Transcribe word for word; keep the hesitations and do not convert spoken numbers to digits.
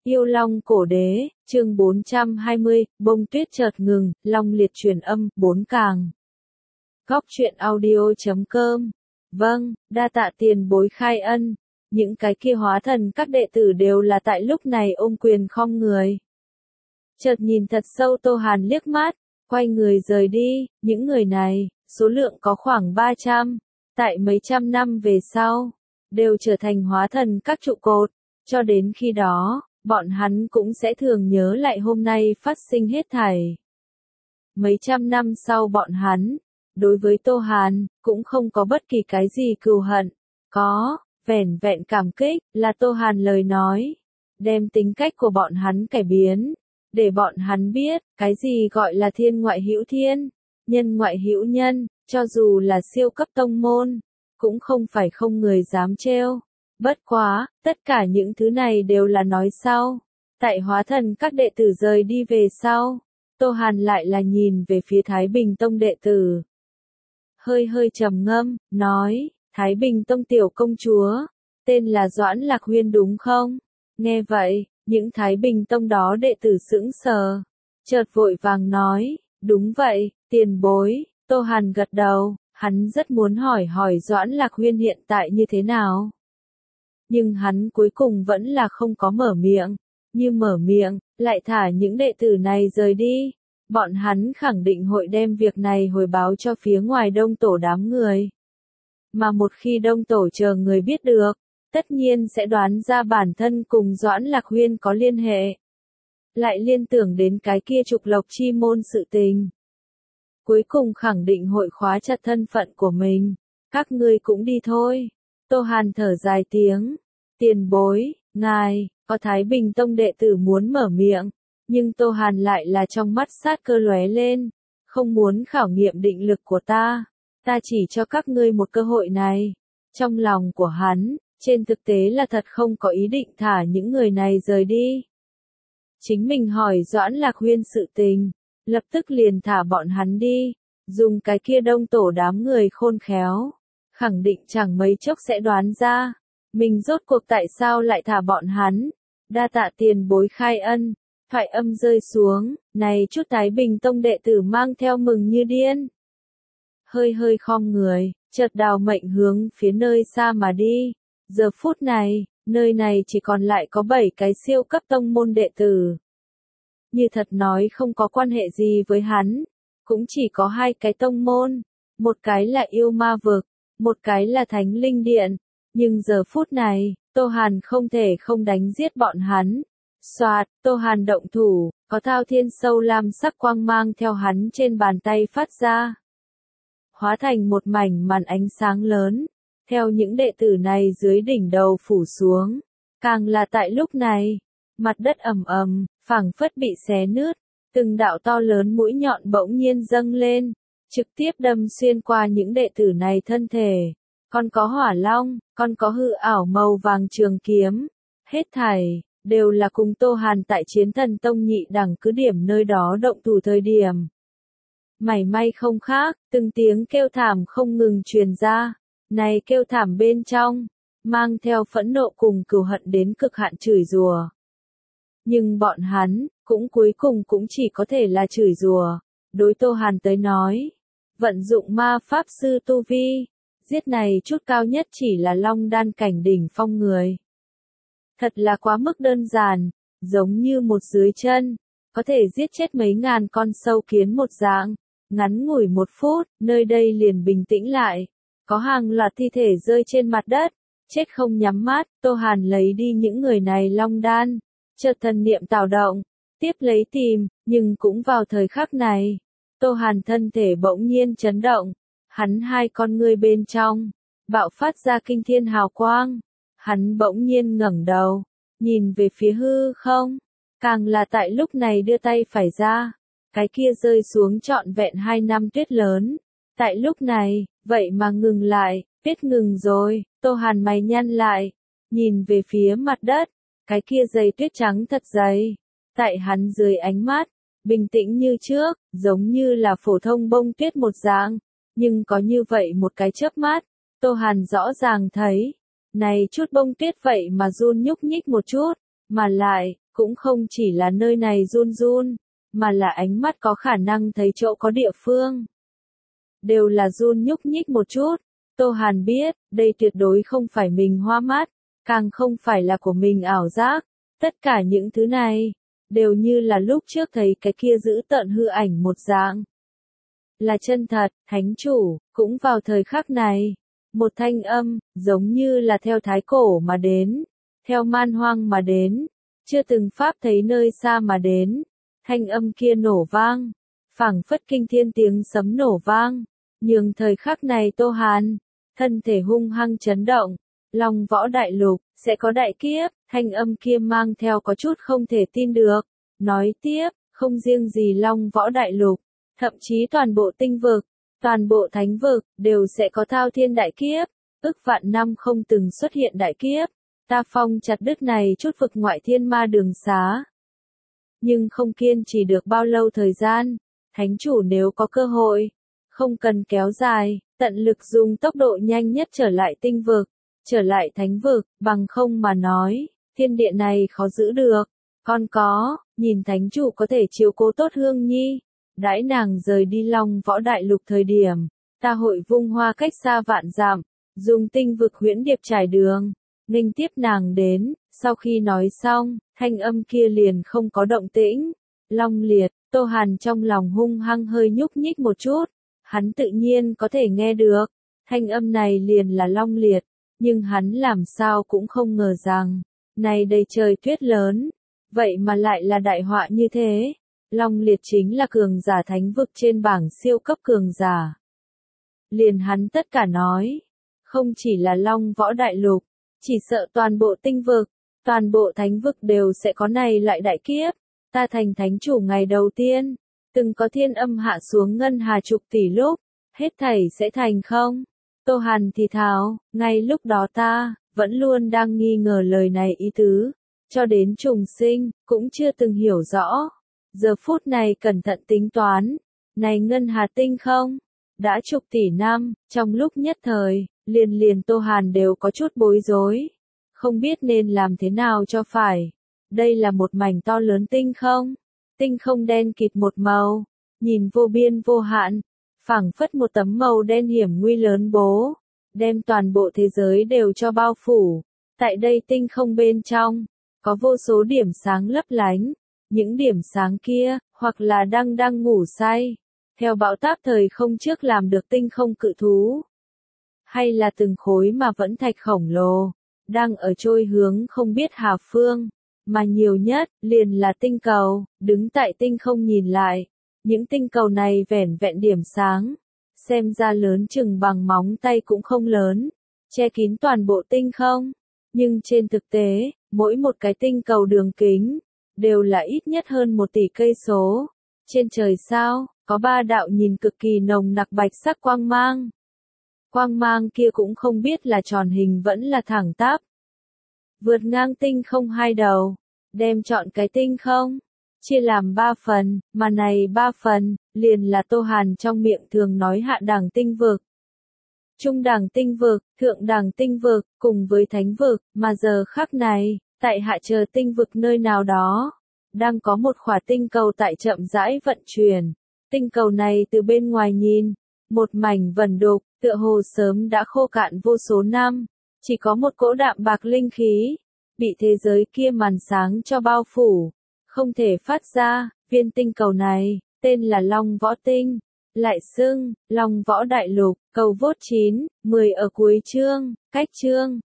Yêu Long cổ đế, chương bốn trăm hai mươi, bông tuyết chợt ngừng, Long liệt truyền âm, bốn càng. Góc truyện audio chấm com. Vâng, đa tạ tiền bối khai ân. Những cái kia hóa thần các đệ tử đều là tại lúc này ôm quyền khom người. Chợt nhìn thật sâu Tô Hàn liếc mắt, quay người rời đi, những người này, số lượng có khoảng ba trăm, tại mấy trăm năm về sau, đều trở thành hóa thần các trụ cột, cho đến khi đó, bọn hắn cũng sẽ thường nhớ lại hôm nay phát sinh hết thảy. Mấy trăm năm sau bọn hắn, đối với Tô Hàn, cũng không có bất kỳ cái gì cừu hận, có, vẻn vẹn cảm kích, là Tô Hàn lời nói, đem tính cách của bọn hắn cải biến, để bọn hắn biết, cái gì gọi là thiên ngoại hữu thiên, nhân ngoại hữu nhân, cho dù là siêu cấp tông môn, cũng không phải không người dám trêu. Bất quá, tất cả những thứ này đều là nói sau. Tại hóa thần các đệ tử rời đi về sau, Tô Hàn lại là nhìn về phía Thái Bình Tông đệ tử. Hơi hơi trầm ngâm, nói, Thái Bình Tông tiểu công chúa, tên là Doãn Lạc Huyên đúng không? Nghe vậy, những Thái Bình Tông đó đệ tử sững sờ, chợt vội vàng nói, đúng vậy, tiền bối. Tô Hàn gật đầu, hắn rất muốn hỏi hỏi Doãn Lạc Huyên hiện tại như thế nào. Nhưng hắn cuối cùng vẫn là không có mở miệng, như mở miệng, lại thả những đệ tử này rời đi. Bọn hắn khẳng định hội đem việc này hồi báo cho phía ngoài Đông Tổ đám người. Mà một khi Đông Tổ chờ người biết được, tất nhiên sẽ đoán ra bản thân cùng Doãn Lạc Huyên có liên hệ. Lại liên tưởng đến cái kia trục lộc chi môn sự tình. Cuối cùng khẳng định hội khóa chặt thân phận của mình. Các ngươi cũng đi thôi. Tô Hàn thở dài tiếng. Tiền bối, ngài, có Thái Bình Tông đệ tử muốn mở miệng. Nhưng Tô Hàn lại là trong mắt sát cơ lóe lên. Không muốn khảo nghiệm định lực của ta. Ta chỉ cho các ngươi một cơ hội này. Trong lòng của hắn, trên thực tế là thật không có ý định thả những người này rời đi. Chính mình hỏi Doãn Lạc Huyên sự tình. Lập tức liền thả bọn hắn đi. Dùng cái kia Đông Tổ đám người khôn khéo. Khẳng định chẳng mấy chốc sẽ đoán ra. Mình rốt cuộc tại sao lại thả bọn hắn. Đa tạ tiền bối khai ân. Thoại âm rơi xuống. Này chút Thái Bình Tông đệ tử mang theo mừng như điên. Hơi hơi khom người. Chợt đào mệnh hướng phía nơi xa mà đi. Giờ phút này, nơi này chỉ còn lại có bảy cái siêu cấp tông môn đệ tử. Như thật nói không có quan hệ gì với hắn. Cũng chỉ có hai cái tông môn. Một cái là yêu ma vực. Một cái là thánh linh điện. Nhưng giờ phút này, Tô Hàn không thể không đánh giết bọn hắn. Soạt, Tô Hàn động thủ, có thao thiên sâu lam sắc quang mang theo hắn trên bàn tay phát ra. Hóa thành một mảnh màn ánh sáng lớn. Theo những đệ tử này dưới đỉnh đầu phủ xuống. Càng là tại lúc này, mặt đất ầm ầm, phảng phất bị xé nứt. Từng đạo to lớn mũi nhọn bỗng nhiên dâng lên. Trực tiếp đâm xuyên qua những đệ tử này thân thể. Còn có hỏa long, còn có hư ảo màu vàng trường kiếm. Hết thảy, đều là cùng Tô Hàn tại Chiến Thần Tông nhị đẳng cứ điểm nơi đó động thủ thời điểm. Mảy may không khác, từng tiếng kêu thảm không ngừng truyền ra. Này kêu thảm bên trong, mang theo phẫn nộ cùng cừu hận đến cực hạn chửi rủa. Nhưng bọn hắn, cũng cuối cùng cũng chỉ có thể là chửi rủa. Đối Tô Hàn tới nói, vận dụng ma pháp sư tu vi, giết này chút cao nhất chỉ là long đan cảnh đỉnh phong người. Thật là quá mức đơn giản, giống như một dưới chân, có thể giết chết mấy ngàn con sâu kiến một dạng. Ngắn ngủi một phút, nơi đây liền bình tĩnh lại. Có hàng loạt thi thể rơi trên mặt đất, chết không nhắm mắt. Tô Hàn lấy đi những người này long đan, chợt thần niệm tạo động, tiếp lấy tìm, nhưng cũng vào thời khắc này, Tô Hàn thân thể bỗng nhiên chấn động, hắn hai con ngươi bên trong, bạo phát ra kinh thiên hào quang, hắn bỗng nhiên ngẩng đầu, nhìn về phía hư không, càng là tại lúc này đưa tay phải ra, cái kia rơi xuống trọn vẹn hai năm tuyết lớn, tại lúc này, vậy mà ngừng lại, biết ngừng rồi. Tô Hàn mày nhăn lại, nhìn về phía mặt đất, cái kia dày tuyết trắng thật dày, tại hắn dưới ánh mắt, bình tĩnh như trước, giống như là phổ thông bông tuyết một dạng, nhưng có như vậy một cái chớp mắt, Tô Hàn rõ ràng thấy, này chút bông tuyết vậy mà run nhúc nhích một chút, mà lại, cũng không chỉ là nơi này run run, mà là ánh mắt có khả năng thấy chỗ có địa phương. Đều là run nhúc nhích một chút, Tô Hàn biết, đây tuyệt đối không phải mình hoa mắt, càng không phải là của mình ảo giác, tất cả những thứ này, đều như là lúc trước thấy cái kia giữ tợn hư ảnh một dạng. Là chân thật, thánh chủ, cũng vào thời khắc này, một thanh âm, giống như là theo thái cổ mà đến, theo man hoang mà đến, chưa từng pháp thấy nơi xa mà đến, thanh âm kia nổ vang, phảng phất kinh thiên tiếng sấm nổ vang, nhường thời khắc này Tô Hàn, thân thể hung hăng chấn động, Long Võ Đại Lục, sẽ có đại kiếp, thanh âm kia mang theo có chút không thể tin được, nói tiếp, không riêng gì Long Võ Đại Lục, thậm chí toàn bộ tinh vực, toàn bộ thánh vực, đều sẽ có thao thiên đại kiếp, ức vạn năm không từng xuất hiện đại kiếp, ta phong chặt đứt này chút vực ngoại thiên ma đường xá. Nhưng không kiên trì được bao lâu thời gian, thánh chủ nếu có cơ hội, không cần kéo dài, tận lực dùng tốc độ nhanh nhất trở lại tinh vực, trở lại thánh vực, bằng không mà nói, thiên địa này khó giữ được. Còn có, nhìn thánh chủ có thể chiếu cố tốt Hương Nhi, đãi nàng rời đi Long Võ Đại Lục thời điểm, ta hội vung hoa cách xa vạn dặm, dùng tinh vực huyễn điệp trải đường, nghênh tiếp nàng đến, sau khi nói xong, thanh âm kia liền không có động tĩnh. Long Liệt, Tô Hàn trong lòng hung hăng hơi nhúc nhích một chút, hắn tự nhiên có thể nghe được, thanh âm này liền là Long Liệt, nhưng hắn làm sao cũng không ngờ rằng, này đầy trời tuyết lớn, vậy mà lại là đại họa như thế. Long Liệt chính là cường giả thánh vực trên bảng siêu cấp cường giả. Liền hắn tất cả nói, không chỉ là Long Võ Đại Lục, chỉ sợ toàn bộ tinh vực, toàn bộ thánh vực đều sẽ có này lại đại kiếp. Ta thành thánh chủ ngày đầu tiên, từng có thiên âm hạ xuống ngân hà chục tỷ lúc, hết thảy sẽ thành không? Tô Hàn thì thào, ngay lúc đó ta, vẫn luôn đang nghi ngờ lời này ý tứ, cho đến trùng sinh, cũng chưa từng hiểu rõ. Giờ phút này cẩn thận tính toán, này ngân hà tinh không? Đã chục tỷ năm, trong lúc nhất thời, liền liền Tô Hàn đều có chút bối rối, không biết nên làm thế nào cho phải. Đây là một mảnh to lớn tinh không, tinh không đen kịt một màu, nhìn vô biên vô hạn, phảng phất một tấm màu đen hiểm nguy lớn bố, đem toàn bộ thế giới đều cho bao phủ. Tại đây tinh không bên trong, có vô số điểm sáng lấp lánh, những điểm sáng kia, hoặc là đang đang ngủ say, theo bão táp thời không trước làm được tinh không cự thú, hay là từng khối mà vẫn thạch khổng lồ, đang ở trôi hướng không biết hà phương. Mà nhiều nhất, liền là tinh cầu, đứng tại tinh không nhìn lại. Những tinh cầu này vẻn vẹn điểm sáng, xem ra lớn chừng bằng móng tay cũng không lớn, che kín toàn bộ tinh không. Nhưng trên thực tế, mỗi một cái tinh cầu đường kính, đều là ít nhất hơn một tỷ cây số. Trên trời sao, có ba đạo nhìn cực kỳ nồng nặc bạch sắc quang mang. Quang mang kia cũng không biết là tròn hình vẫn là thẳng tắp. Vượt ngang tinh không hai đầu, đem chọn cái tinh không, chia làm ba phần, mà này ba phần, liền là Tô Hàn trong miệng thường nói hạ đẳng tinh vực, trung đẳng tinh vực, thượng đẳng tinh vực, cùng với thánh vực, mà giờ khắc này, tại hạ chờ tinh vực nơi nào đó, đang có một khỏa tinh cầu tại chậm rãi vận chuyển. Tinh cầu này từ bên ngoài nhìn, một mảnh vẩn đục, tựa hồ sớm đã khô cạn vô số năm, chỉ có một cỗ đạm bạc linh khí, bị thế giới kia màn sáng cho bao phủ, không thể phát ra. Viên tinh cầu này, tên là Long Võ Tinh, lại xưng, Long Võ Đại Lục, cầu vốt chín, mười ở cuối chương, cách chương.